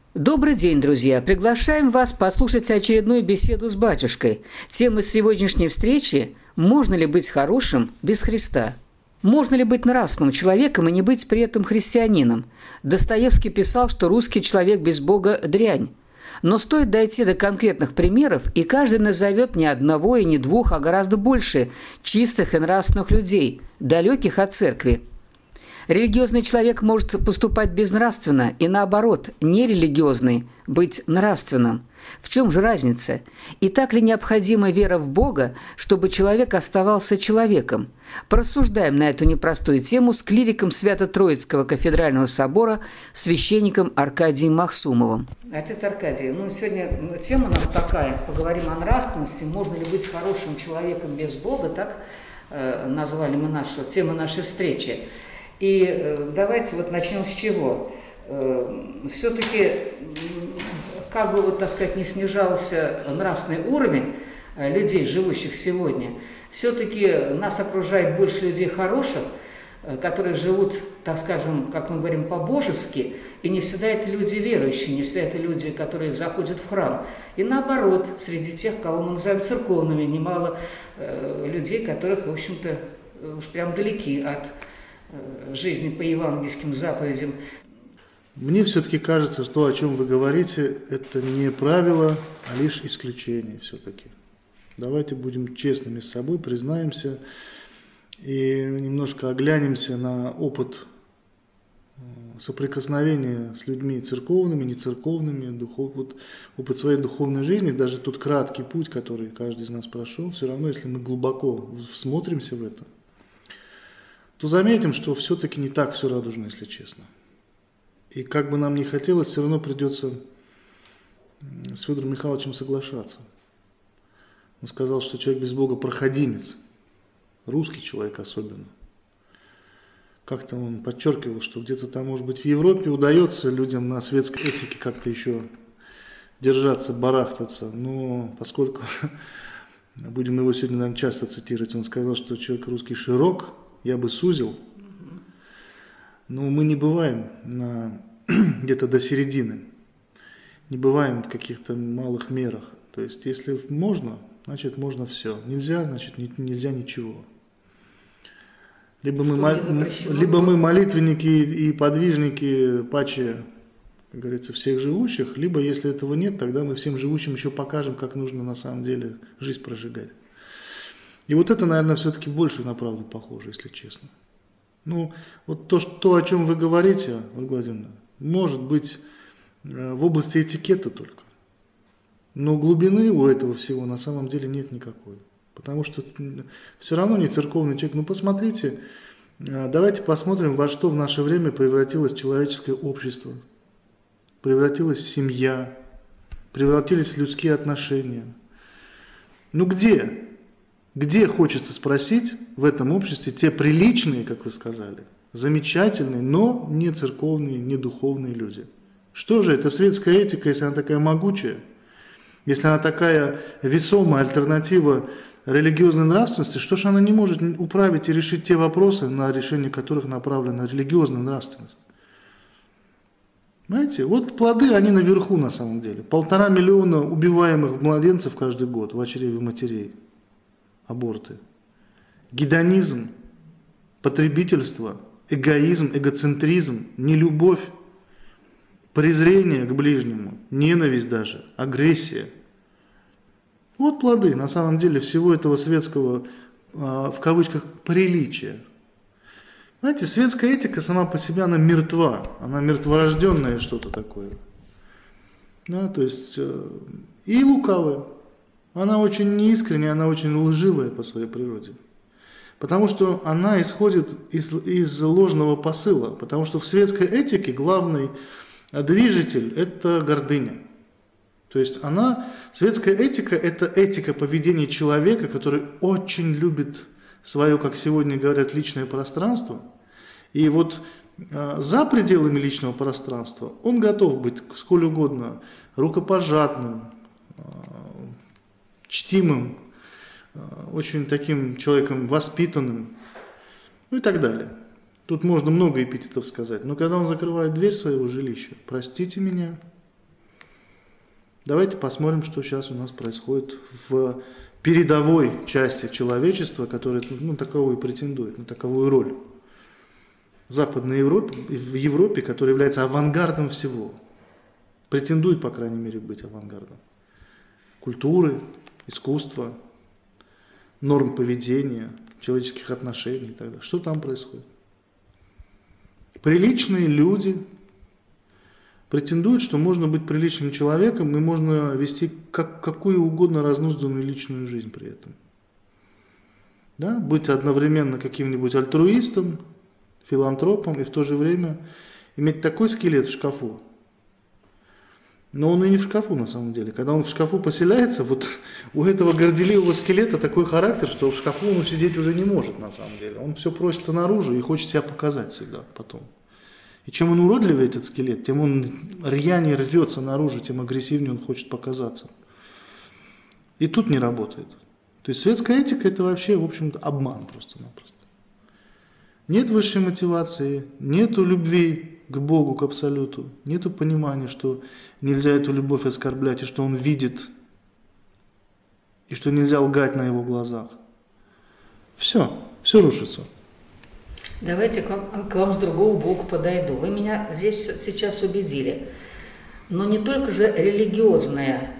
Добрый день, друзья! Приглашаем вас послушать очередную беседу с батюшкой. Тема сегодняшней встречи – можно ли быть хорошим без Христа? Можно ли быть нравственным человеком и не быть при этом христианином? Достоевский писал, что русский человек без Бога – дрянь. Но стоит дойти до конкретных примеров, и каждый назовет не одного и не двух, а гораздо больше чистых и нравственных людей, далеких от церкви. Религиозный человек может поступать безнравственно и, наоборот, нерелигиозный – быть нравственным. В чем же разница? И так ли необходима вера в Бога, чтобы человек оставался человеком? Порассуждаем на эту непростую тему с клириком Свято-Троицкого кафедрального собора, священником Аркадием Махсумовым. Отец Аркадий, сегодня тема у нас такая, поговорим о нравственности, можно ли быть хорошим человеком без Бога, так назвали мы тему нашей встречи. И давайте начнем с чего. Все-таки, как бы не снижался нравственный уровень людей, живущих сегодня, все-таки нас окружает больше людей хороших, которые живут, как мы говорим, по-божески, и не всегда это люди верующие, не всегда это люди, которые заходят в храм. И наоборот, среди тех, кого мы называем церковными, немало людей, которых, в общем-то, уж прям далеки от жизни по евангельским заповедям. Мне все-таки кажется, что о чем вы говорите, это не правило, а лишь исключение все-таки. Давайте будем честными с собой, признаемся и немножко оглянемся на опыт соприкосновения с людьми церковными, нецерковными, опыт своей духовной жизни, даже тот краткий путь, который каждый из нас прошел, все равно, если мы глубоко всмотримся в это, то заметим, что все-таки не так все радужно, если честно. И как бы нам ни хотелось, все равно придется с Федором Михайловичем соглашаться. Он сказал, что человек без Бога проходимец, русский человек особенно. Как-то он подчеркивал, что где-то там, может быть, в Европе удается людям на светской этике как-то еще держаться, барахтаться, но поскольку, будем его сегодня, наверное, часто цитировать, он сказал, что человек русский широк, я бы сузил, но мы не бываем где-то до середины, не бываем в каких-то малых мерах. То есть, если можно, значит, можно все. Нельзя, значит, нельзя ничего. Либо мы молитвенники и подвижники паче, как говорится, всех живущих, либо, если этого нет, тогда мы всем живущим еще покажем, как нужно на самом деле жизнь прожигать. И это, наверное, все-таки больше на правду похоже, если честно. То, о чем вы говорите, Ольга Владимировна, может быть в области этикета только. Но глубины у этого всего на самом деле нет никакой. Потому что все равно не церковный человек. Посмотрите, давайте посмотрим, во что в наше время превратилось человеческое общество, превратилась семья, превратились людские отношения. Где хочется спросить в этом обществе те приличные, как вы сказали, замечательные, но не церковные, не духовные люди? Что же это светская этика, если она такая могучая, если она такая весомая альтернатива религиозной нравственности, что же она не может управить и решить те вопросы, на решение которых направлена религиозная нравственность? Понимаете, плоды, они наверху на самом деле. 1,5 миллиона убиваемых младенцев каждый год в чреве матерей. Аборты, гедонизм, потребительство, эгоизм, эгоцентризм, нелюбовь, презрение к ближнему, ненависть даже, агрессия. Плоды, на самом деле, всего этого светского, в кавычках, приличия. Знаете, светская этика сама по себе, она мертва, она мертворожденное что-то такое. То есть, и лукавая. Она очень неискренняя, она очень лживая по своей природе. Потому что она исходит из ложного посыла. Потому что в светской этике главный движитель – это гордыня. То есть светская этика – это этика поведения человека, который очень любит свое, как сегодня говорят, личное пространство. И за пределами личного пространства он готов быть сколь угодно рукопожатным, чтимым, очень таким человеком воспитанным, и так далее. Тут можно много эпитетов сказать. Но когда он закрывает дверь своего жилища, простите меня, Давайте посмотрим, что сейчас у нас происходит в передовой части человечества, которая таковую претендует, на таковую роль. В Западной Европе, в Европе, которая является авангардом всего. Претендует, по крайней мере, быть авангардом. Культуры, искусства, норм поведения, человеческих отношений и так далее. Что там происходит? Приличные люди претендуют, что можно быть приличным человеком и можно вести какую угодно разнузданную личную жизнь при этом. Да? Быть одновременно каким-нибудь альтруистом, филантропом и в то же время иметь такой скелет в шкафу. Но он и не в шкафу на самом деле. Когда он в шкафу поселяется, вот у этого горделивого скелета такой характер, что в шкафу он сидеть уже не может на самом деле. Он все просится наружу и хочет себя показать всегда потом. И чем он уродливее этот скелет, тем он рьянее рвется наружу, тем агрессивнее он хочет показаться. И тут не работает. То есть светская этика это вообще, в общем-то, обман просто-напросто. Нет высшей мотивации, нету любви к Богу, к Абсолюту, нету понимания, что нельзя эту любовь оскорблять, и что Он видит, и что нельзя лгать на Его глазах. Все рушится. Давайте к вам с другого боку подойду. Вы меня здесь сейчас убедили. Но не только же религиозная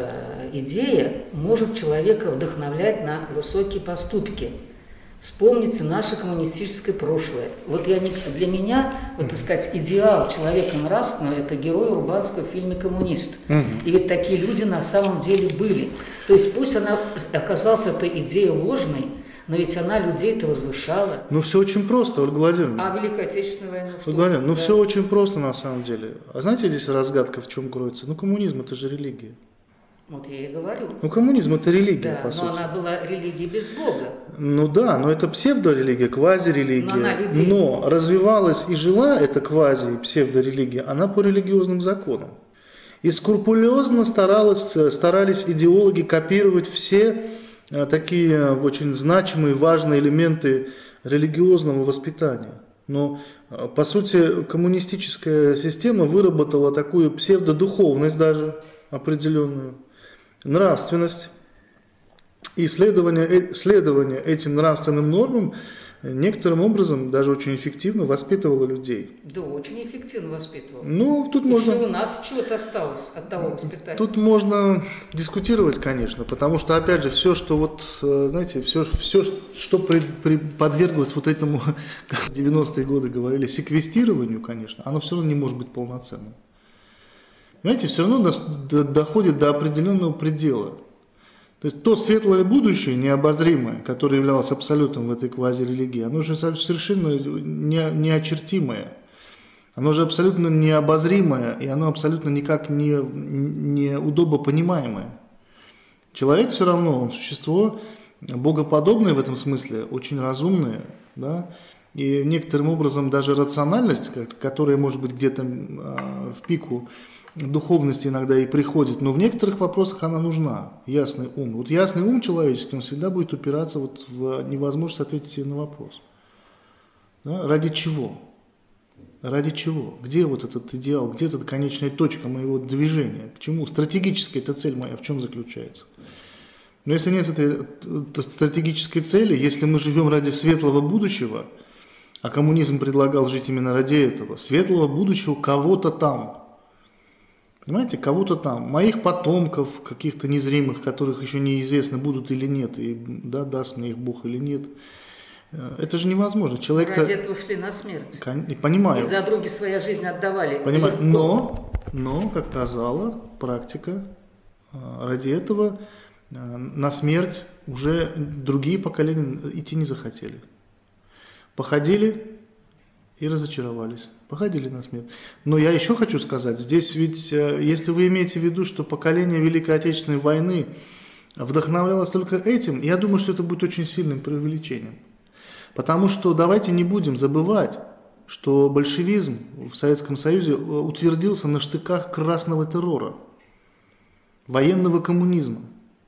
идея может человека вдохновлять на высокие поступки. Вспомните наше коммунистическое прошлое. Вот для меня, так сказать, идеал человека нравственного – это герой урбанского фильма «Коммунист». И ведь такие люди на самом деле были. То есть пусть оказалась эта идея ложной, но ведь она людей-то возвышала. Все очень просто, Ольга Владимировна. А Великой Отечественной войны что? Ольга Владимировна, все очень просто на самом деле. А знаете, здесь разгадка в чем кроется? Коммунизм – это же религия. Вот я и говорю. Коммунизм – это религия, по сути. Но она была религией без Бога. Но это псевдорелигия, квазирелигия. Но развивалась и жила эта квази- и псевдорелигия, она по религиозным законам. И скрупулезно старались идеологи копировать все такие очень значимые, важные элементы религиозного воспитания. Но, по сути, коммунистическая система выработала такую псевдодуховность даже определенную, нравственность. И следование этим нравственным нормам некоторым образом, даже очень эффективно воспитывало людей. Да, очень эффективно воспитывало. Тут можно... Еще у нас чего-то осталось от того воспитания. Тут можно дискутировать, конечно, потому что, опять же, все, что все, что подверглось этому, как в 90-е годы говорили, секвестированию, конечно, оно все равно не может быть полноценным. Понимаете, все равно доходит до определенного предела. То есть то светлое будущее, необозримое, которое являлось абсолютом в этой квазирелигии, оно уже совершенно неочертимое. Оно же абсолютно необозримое, и оно абсолютно никак не удобопонимаемое. Человек все равно, он существо богоподобное в этом смысле, очень разумное, да, и некоторым образом даже рациональность, которая может быть где-то в пику духовности иногда и приходит, но в некоторых вопросах она нужна, ясный ум. Ясный ум человеческий, он всегда будет упираться в невозможность ответить себе на вопрос. Да? Ради чего? Ради чего? Где этот идеал, где эта конечная точка моего движения? К чему? Стратегическая эта цель моя в чем заключается? Но если нет этой стратегической цели, если мы живем ради светлого будущего, а коммунизм предлагал жить именно ради этого, светлого будущего кого-то там, понимаете, кого-то там, моих потомков, каких-то незримых, которых еще неизвестно, будут или нет, и даст мне их Бог или нет. Это же невозможно. Ради этого шли на смерть. Понимаю. И за други своя жизнь отдавали. Понимаю. Но, как казала практика, ради этого на смерть уже другие поколения идти не захотели. Походили и разочаровались. Походили на смерть. Но я еще хочу сказать, здесь ведь, если вы имеете в виду, что поколение Великой Отечественной войны вдохновлялось только этим, я думаю, что это будет очень сильным преувеличением. Потому что давайте не будем забывать, что большевизм в Советском Союзе утвердился на штыках красного террора, военного коммунизма.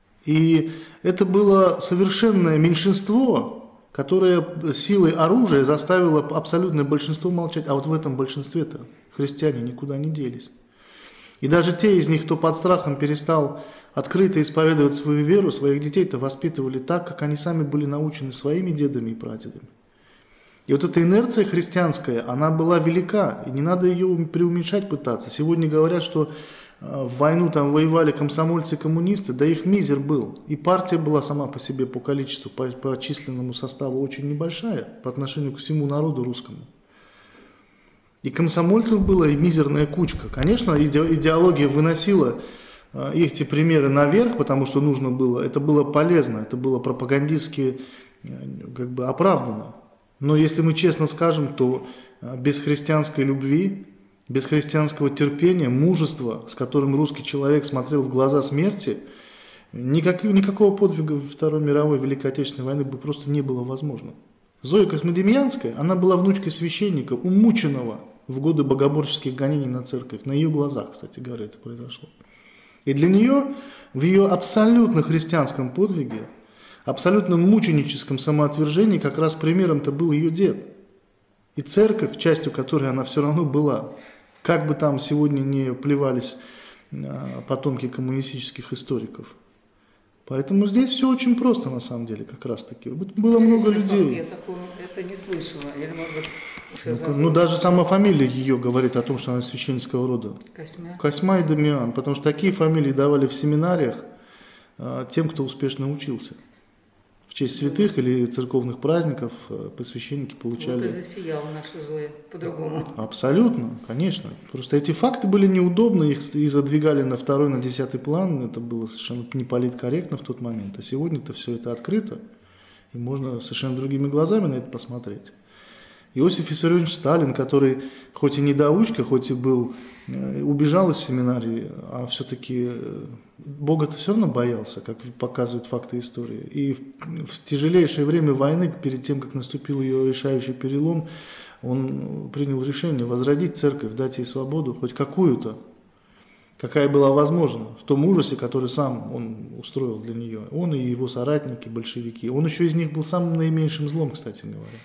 И это было совершенное меньшинство, которое силой оружия заставило абсолютное большинство молчать. А в этом большинстве-то христиане никуда не делись. И даже те из них, кто под страхом перестал открыто исповедовать свою веру, своих детей-то воспитывали так, как они сами были научены своими дедами и прадедами. И вот эта инерция христианская, она была велика, и не надо ее преуменьшать пытаться. Сегодня говорят, что в войну там воевали комсомольцы и коммунисты, да их мизер был. И партия была сама по себе по количеству, по численному составу очень небольшая по отношению к всему народу русскому. И комсомольцев была и мизерная кучка. Конечно, идеология выносила эти примеры наверх, потому что нужно было, это было полезно, это было пропагандистски оправдано. Но если мы честно скажем, то без христианской любви, без христианского терпения, мужества, с которым русский человек смотрел в глаза смерти, никакого подвига Второй мировой Великой Отечественной войны бы просто не было возможно. Зоя Космодемьянская, она была внучкой священника, умученного в годы богоборческих гонений на церковь. На ее глазах, кстати говоря, это произошло. И для нее, в ее абсолютно христианском подвиге, абсолютно мученическом самоотвержении как раз примером-то был ее дед. И церковь, частью которой она все равно была. Как бы там сегодня не плевались потомки коммунистических историков. Поэтому здесь все очень просто на самом деле, как раз таки. Было много людей. Я такого это не слышала. Или, может быть, ну, даже сама фамилия ее говорит о том, что она священнического рода. Косьма. Косьма и Дамиан. Потому что такие фамилии давали в семинариях тем, кто успешно учился. В честь святых или церковных праздников посвященники получали. Вот и засияла наша Зоя по-другому. Абсолютно, конечно. Просто эти факты были неудобны, их и задвигали на второй, на 10-й план. Это было совершенно не политкорректно в тот момент. А сегодня-то все это открыто, и можно совершенно другими глазами на это посмотреть. Иосиф Виссарионович Сталин, который хоть и недоучка, хоть и был, убежал из семинарии, а все-таки Бога-то все равно боялся, как показывают факты истории. И в тяжелейшее время войны, перед тем, как наступил ее решающий перелом, он принял решение возродить церковь, дать ей свободу, хоть какую-то, какая была возможна, в том ужасе, который сам он устроил для нее. Он и его соратники, большевики. Он еще из них был самым наименьшим злом, кстати говоря.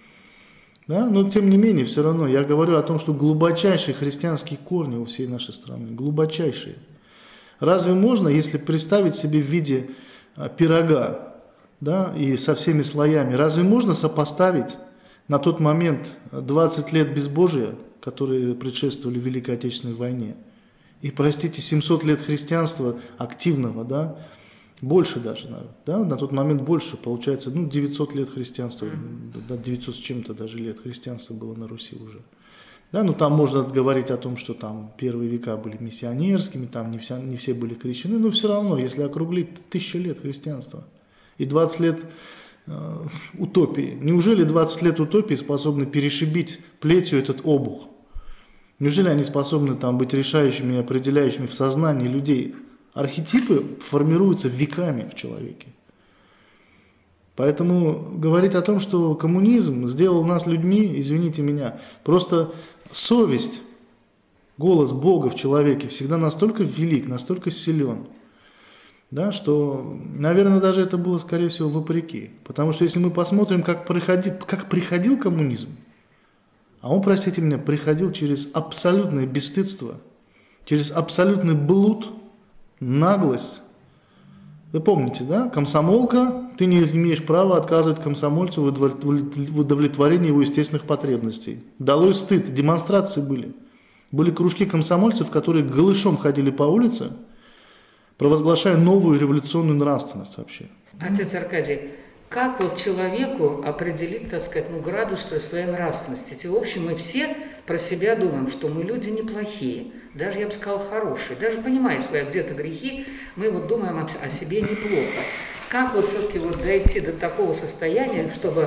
Да? Но тем не менее, все равно, я говорю о том, что глубочайшие христианские корни у всей нашей страны, глубочайшие. Разве можно, если представить себе в виде пирога, да, и со всеми слоями, разве можно сопоставить на тот момент 20 лет безбожия, которые предшествовали Великой Отечественной войне, и, простите, 700 лет христианства активного, да, больше даже, да, на тот момент больше, получается, 900 лет христианства, 900 с чем-то даже лет христианства было на Руси уже. Да, там можно говорить о том, что там первые века были миссионерскими, там не все были крещены, но все равно, если округлить, 1000 лет христианства и 20 лет утопии. Неужели 20 лет утопии способны перешибить плетью этот обух? Неужели они способны там быть решающими и определяющими в сознании людей? Архетипы формируются веками в человеке. Поэтому говорить о том, что коммунизм сделал нас людьми, извините меня, просто совесть, голос Бога в человеке всегда настолько велик, настолько силен, да, что, наверное, даже это было, скорее всего, вопреки. Потому что если мы посмотрим, как приходил коммунизм, а он, простите меня, приходил через абсолютное бесстыдство, через абсолютный блуд, наглость. Вы помните, да? Комсомолка, ты не имеешь права отказывать комсомольцу в удовлетворении его естественных потребностей. Долой стыд, демонстрации были. Были кружки комсомольцев, которые голышом ходили по улице, провозглашая новую революционную нравственность вообще. Отец Аркадий, как вот человеку определить, так сказать, градус своей нравственности? Ведь, в общем, мы все про себя думаем, что мы люди неплохие, даже, я бы сказала, хорошие. Даже понимая свои где-то грехи, мы вот думаем о себе неплохо. Как вот все-таки вот дойти до такого состояния, чтобы,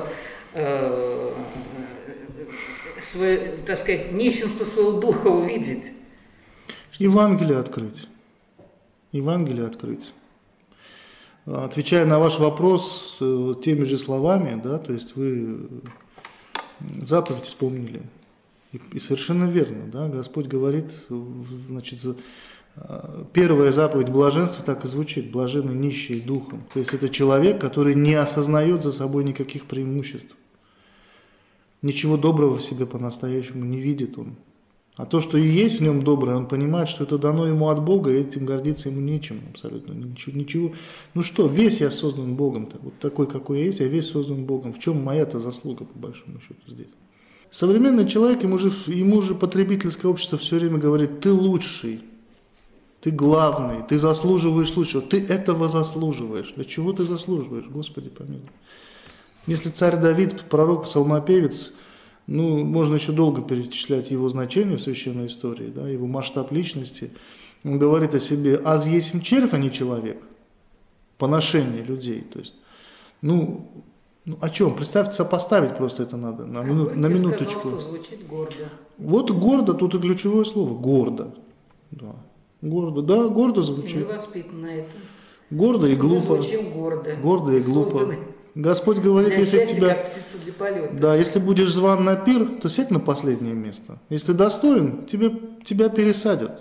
так сказать, нищенство своего духа увидеть? Евангелие открыть. Евангелие открыть. Отвечая на ваш вопрос теми же словами, да, то есть вы заповедь вспомнили. И совершенно верно, да, Господь говорит, значит, первая заповедь блаженства так и звучит: блаженны нищие духом. То есть это человек, который не осознает за собой никаких преимуществ. Ничего доброго в себе по-настоящему не видит он. А то, что и есть в нем доброе, он понимает, что это дано ему от Бога, и этим гордиться ему нечем абсолютно. Ничего. Ну что, весь я создан Богом-то. Вот такой, какой я есть, я весь создан Богом. В чем моя-то заслуга, по большому счету, здесь? Современный человек, ему же потребительское общество все время говорит: ты лучший, ты главный, ты заслуживаешь лучшего, ты этого заслуживаешь. Для чего ты заслуживаешь, Господи помилуй? Если царь Давид, пророк, псалмопевец, ну, можно еще долго перечислять его значение в священной истории, да, его масштаб личности. Он говорит о себе: «Аз есмь червь, а не человек». Поношение людей. То есть, ну о чем? Представьте, сопоставить просто это надо на минуточку. Сказал, что звучит гордо. Вот гордо, тут и ключевое слово. Гордо. Да. Гордо звучит. И мы воспитаны на этом. Гордо и глупо. Мы звучим гордо. Гордо и глупо. Господь говорит, если тебя, как птица для полета. Да, если будешь зван на пир, то сядь на последнее место. Если достоин, тебя пересадят.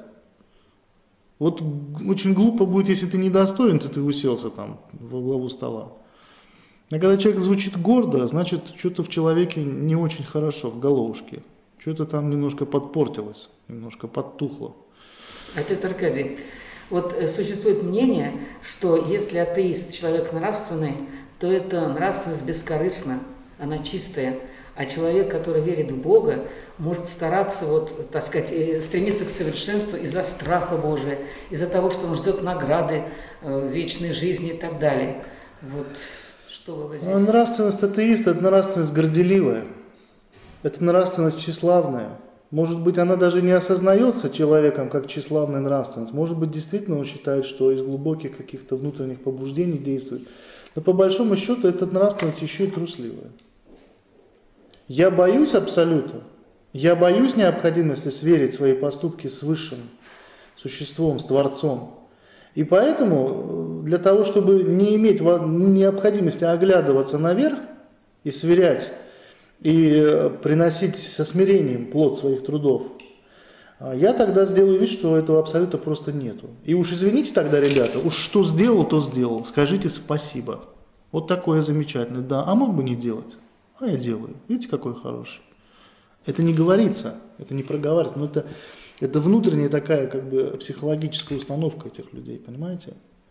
Вот очень глупо будет, если ты недостоин, то ты уселся там во главу стола. А когда человек звучит гордо, значит, что-то в человеке не очень хорошо, в головушке. Что-то там немножко подпортилось, немножко подтухло. Отец Аркадий, вот существует мнение, что если атеист человек нравственный, то эта нравственность бескорыстна, она чистая. А человек, который верит в Бога, может стараться, вот, так сказать, стремиться к совершенству из-за страха Божия, из-за того, что он ждет награды, вечной жизни и так далее. Вот что вы здесь? Нравственность атеиста – это нравственность горделивая, это нравственность тщеславная. Может быть, она даже не осознается человеком как тщеславная нравственность. Может быть, действительно он считает, что из глубоких каких-то внутренних побуждений действует. Но по большому счету эта нравственность еще и трусливая. Я боюсь абсолюта. Я боюсь необходимости сверить свои поступки с высшим существом, с Творцом. И поэтому для того, чтобы не иметь необходимости оглядываться наверх и сверять, и приносить со смирением плод своих трудов, я тогда сделаю вид, что этого абсолюта просто нету. И уж извините тогда, ребята, уж что сделал, то сделал. Скажите спасибо. Вот такое замечательное. Да, а мог бы не делать. А я делаю. Видите, какой хороший. Это не говорится, это не проговаривается, но это внутренняя такая как бы психологическая установка этих людей, понимаете?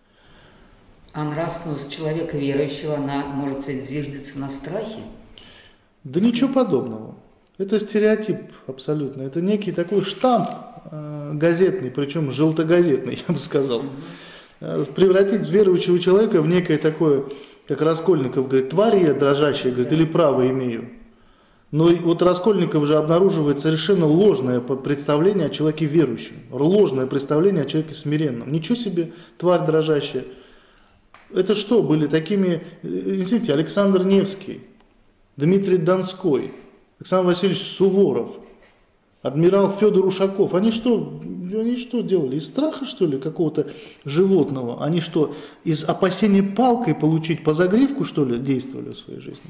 А нравственность человека верующего, она может ведь зиждется на страхе? Да ничего подобного. Это стереотип абсолютно. Это некий такой штамп газетный, причем желтогазетный, я бы сказал. Превратить верующего человека в некое такое, как Раскольников говорит, тварь я дрожащая, говорит, или право имею. Но вот Раскольников же обнаруживает совершенно ложное представление о человеке верующем, ложное представление о человеке смиренном. Ничего себе, тварь дрожащая. Это что, были такими, видите, Александр Невский, Дмитрий Донской, Александр Васильевич Суворов, адмирал Федор Ушаков. Они что делали? Из страха, что ли, какого-то животного? Они что, из опасения палкой получить по загривку, что ли, действовали в своей жизни?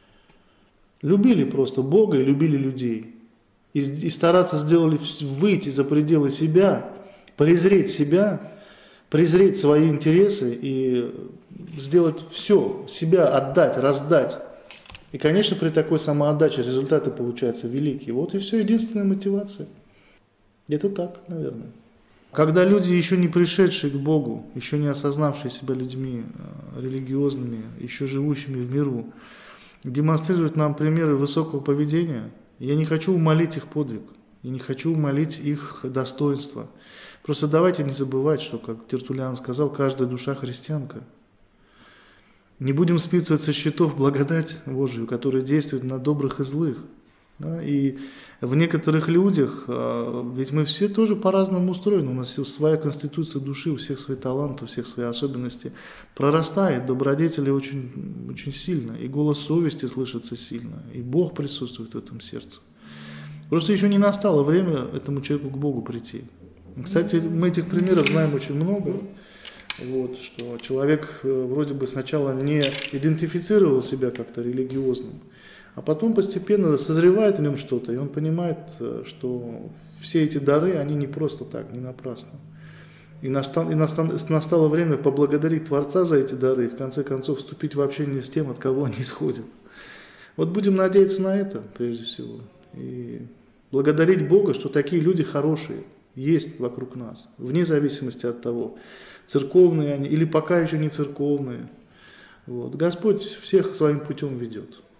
Любили просто Бога и любили людей. И стараться выйти за пределы себя, презреть свои интересы и сделать все, себя отдать, раздать. И, конечно, при такой самоотдаче результаты получаются великие. Вот и все, единственная мотивация. Это так, наверное. Когда люди, еще не пришедшие к Богу, еще не осознавшие себя людьми религиозными, еще живущими в миру, демонстрируют нам примеры высокого поведения, я не хочу умалить их подвиг, я не хочу умалить их достоинство. Просто давайте не забывать, что, как Тертуллиан сказал, каждая душа христианка. Не будем списывать со счетов благодать Божию, которая действует на добрых и злых. Да? И в некоторых людях, ведь мы все тоже по-разному устроены, у нас своя конституция души, у всех свои таланты, у всех свои особенности. Прорастает добродетели очень, очень сильно, и голос совести слышится сильно, и Бог присутствует в этом сердце. Просто еще не настало время этому человеку к Богу прийти. Кстати, мы этих примеров знаем очень много. Вот, что человек вроде бы сначала не идентифицировал себя как-то религиозным, а потом постепенно созревает в нем что-то, и он понимает, что все эти дары, они не просто так, не напрасно. И настало время поблагодарить Творца за эти дары и в конце концов вступить в общение с тем, от кого они исходят. Вот будем надеяться на это, прежде всего. И Благодарить Бога, что такие люди хорошие есть вокруг нас, вне зависимости от того, церковные они или пока еще не церковные. Вот. Господь всех своим путем ведет.